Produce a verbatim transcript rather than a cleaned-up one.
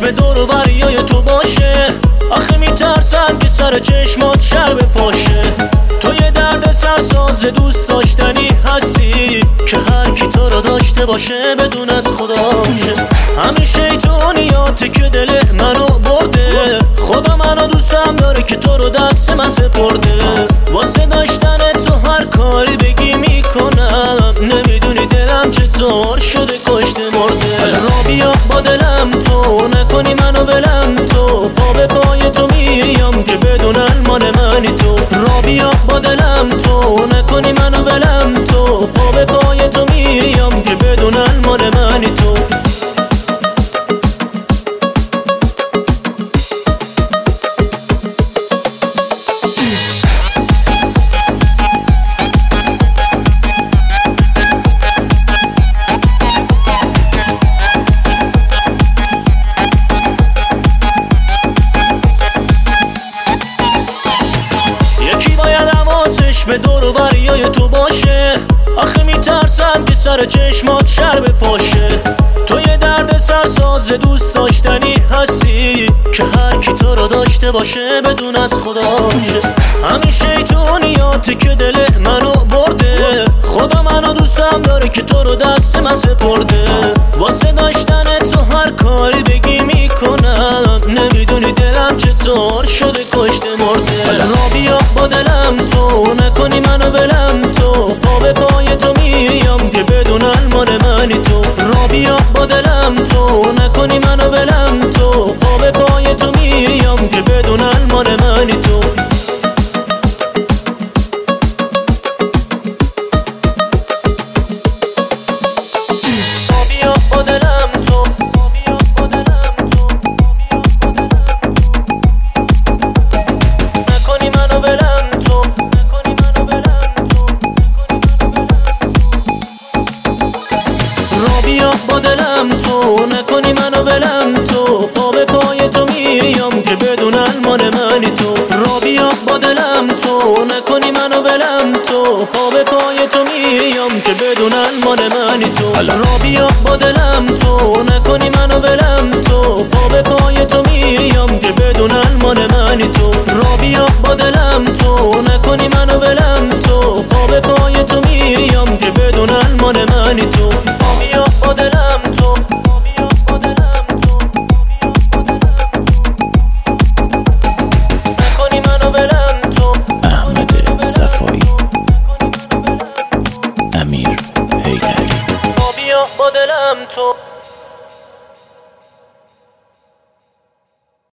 حواسش به دور و بریای تو باشه. آخه میترسم که سر چشمات شر بپاشه. تو یه درد سرساز دوست داشتنی هستی که هر کی تو رو داشته باشه بدون از خداشه. همین شیطونیاتی که دل منو برده، خدا منو دوستم داره که تو رو دست من سپرده. واسه داشتن تو هر کاری بگی میکنم، نمیدونی دلم چطور شده کشته مرده. را بیا با دلم تو، نکنی منو ولم تو، پا به پای تو میام که بدونن مال منی تو. را بیا با دلم تو، نکنی منو ولم تو، پا به پای تو میام که بدونن مال منی تو. به دور و بریای تو باشه. آخه میترسم که سر چشمات شر بپاشه. تو یه درد سرساز دوست داشتنی هستی که هر کی تو رو داشته باشه بدون از خداشه. همین شیطونیاتی که دل منو برده، خدا منو دوستم داره که تو رو دست من سپرده. واسه داشتن تو هر کاری بگی میکنم، نمیدونی دلم چطور شده کشته مرده. را بیا با دلم تو، نکنی منو ولم تو، پا به پای تو میام که بدونن مال منی تو. را بیا با دلم تو، نکنی منو ولم تو، پا به پای تو میام که بدونن مال منی تو. را بیا با دلم تو، نکنی منو ولم تو. را بیا با دلم تو، نکنی منو ولم تو، پا به پای تو میام که بدونن مال منی تو. را بیا با دلم تو، نکنی منو ولم تو، پا به پای تو میام که بدونن مال منی تو. را بیا با دلم تو، نکنی منو ولم تو، پا به پای تو میام که بدونن مال منی تو. را بیا با دلم تو، نکنی منو ولم تو، پا به پای تو میام که بدونن مال منی تو. بیا با دلم تو، بیا با دلم تو، نکنی منو ولم تو. احمد صفایی، امیر حیدری. بیا با دلم تو.